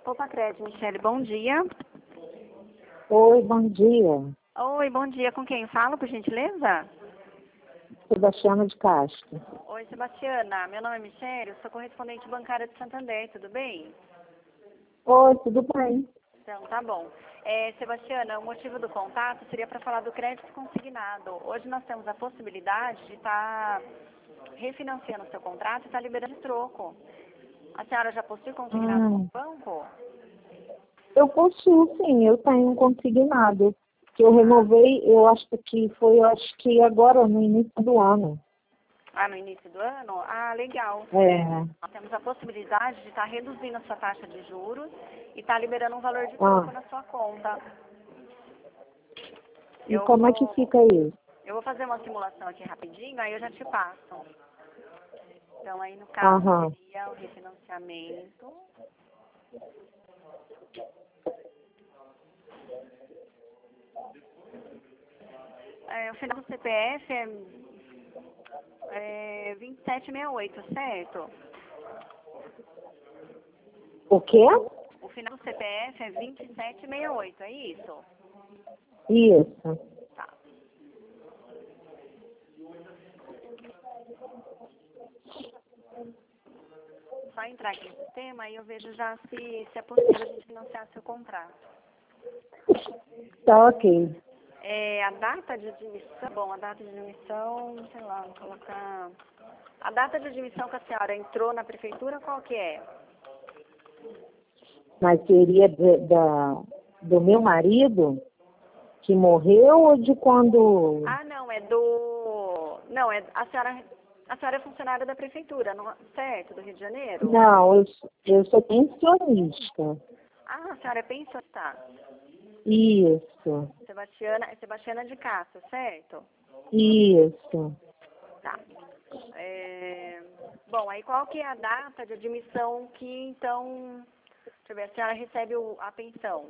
Opa, Cred, Michele, bom dia. Oi, bom dia. Oi, bom dia. Com quem falo, por gentileza? Sebastiana de Castro. Oi, Sebastiana. Meu nome é Michele, eu sou correspondente bancária de Santander, tudo bem? Oi, tudo bem? Então, tá bom. Sebastiana, o motivo do contato seria para falar do crédito consignado. Hoje nós temos a possibilidade de estar refinanciando o seu contrato e estar liberando de troco. A senhora já possui consignado com o banco? Eu possuo, sim, eu tenho um consignado. Que eu renovei, acho que agora, no início do ano. Ah, no início do ano? Ah, legal. É. Nós temos a possibilidade de estar reduzindo a sua taxa de juros e estar liberando um valor de troco na sua conta. E como é que fica isso? Eu vou fazer uma simulação aqui rapidinho, aí eu já te passo. Então, aí no caso seria o refinanciamento. O final do CPF é 2768, certo? O quê? O final do CPF é 2768, é isso? Isso. Tá. Só entrar aqui no sistema, aí eu vejo já se é possível a gente financiar seu contrato. Tá ok. A data de admissão, a data de admissão, sei lá, vou colocar... A data de admissão que a senhora entrou na prefeitura, qual que é? Mas seria do meu marido que morreu ou de quando... Ah, não, é do... Não, a senhora é funcionária da prefeitura, não, certo? Do Rio de Janeiro? Não, eu sou pensionista. Ah, a senhora é pensionista. Isso. Sebastiana de Castro, certo? Isso. Tá. Bom, aí qual que é a data de admissão que, então, deixa eu ver, a senhora recebe a pensão?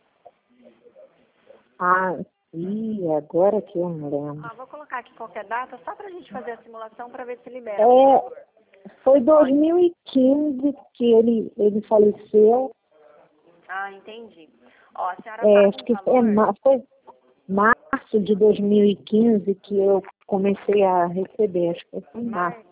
Agora que eu me lembro. Vou colocar aqui qualquer data, só pra gente fazer a simulação para ver se libera. Foi 2015 que ele faleceu. Ah, entendi. A senhora Acho que foi março de 2015 que eu comecei a receber. Acho que foi março.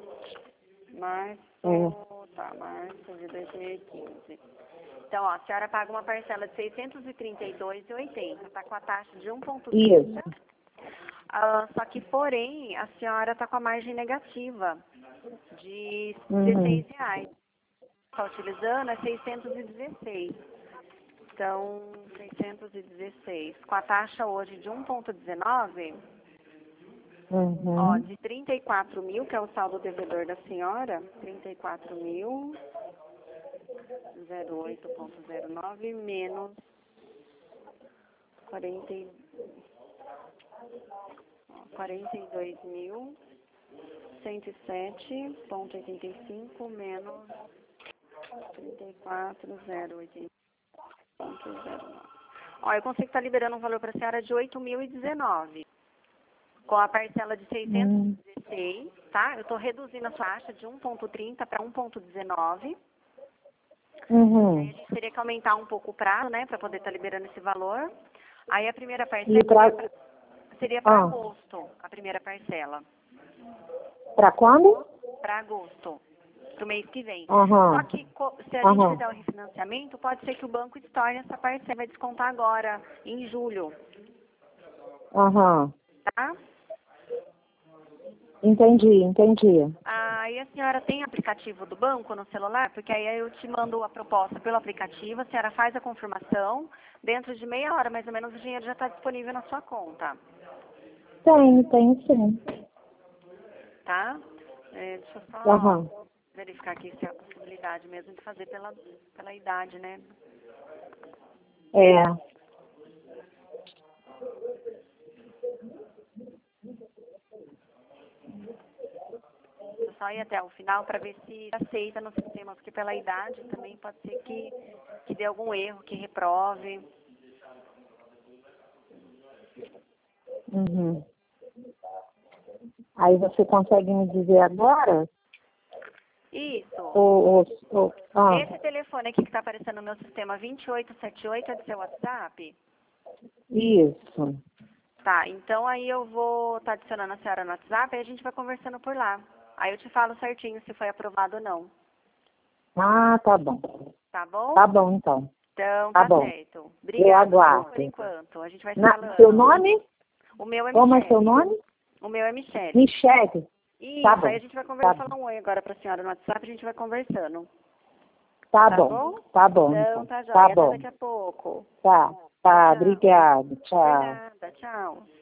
Março de 2015. Então, a senhora paga uma parcela de R$ 632,80. Está com a taxa de 1,30. Isso. Só que, porém, a senhora está com a margem negativa de R$16. Está utilizando é 616. Então, 616. Com a taxa hoje de 1,19, de 34 mil, que é o saldo devedor da senhora, 34.000, 08,09 menos 42.107,85 menos 34.080,09. Eu consigo estar liberando um valor para a senhora de 8.019, com a parcela de 616, tá? Eu estou reduzindo a sua taxa de 1,30 para 1,19. E aí a gente teria que aumentar um pouco o prazo, né, para poder estar liberando esse valor. Aí a primeira parcela seria para agosto, a primeira parcela. Para quando? Para agosto, para o mês que vem. Só que se a gente fizer o refinanciamento, pode ser que o banco estorne essa parcela, vai descontar agora, em julho. Tá? Entendi. Aí a senhora tem aplicativo do banco no celular? Porque aí eu te mando a proposta pelo aplicativo, a senhora faz a confirmação, dentro de meia hora mais ou menos o dinheiro já está disponível na sua conta. Tenho sim. Tá? Deixa eu só verificar aqui se é a possibilidade mesmo de fazer pela idade, né? Eu só ir até o final para ver se aceita no sistema, porque pela idade também pode ser que dê algum erro, que reprove. Aí você consegue me dizer agora? Isso. Ah, Esse telefone aqui que está aparecendo no meu sistema 2878 é do seu WhatsApp? isso. Tá, então aí eu vou estar adicionando a senhora no WhatsApp e a gente vai conversando por lá. Aí eu te falo certinho se foi aprovado ou não. Ah, tá bom. Tá bom? Tá bom, então. Então, Tá tá bom. certo. Eu Obrigada aguardo. por enquanto. A gente vai se Na, falando. seu nome? O meu é Como é Michele. seu nome? O meu é Michele. Michele. Isso, Tá bom. aí a gente vai conversar, Tá falar um oi agora pra senhora no WhatsApp, a gente vai conversando. Tá Tá bom. bom? Tá bom. Então, tá Tá joia. Até bom. daqui a pouco. Tá. Tchau, Tá. tchau. Obrigado. Por Tchau. nada. Tchau.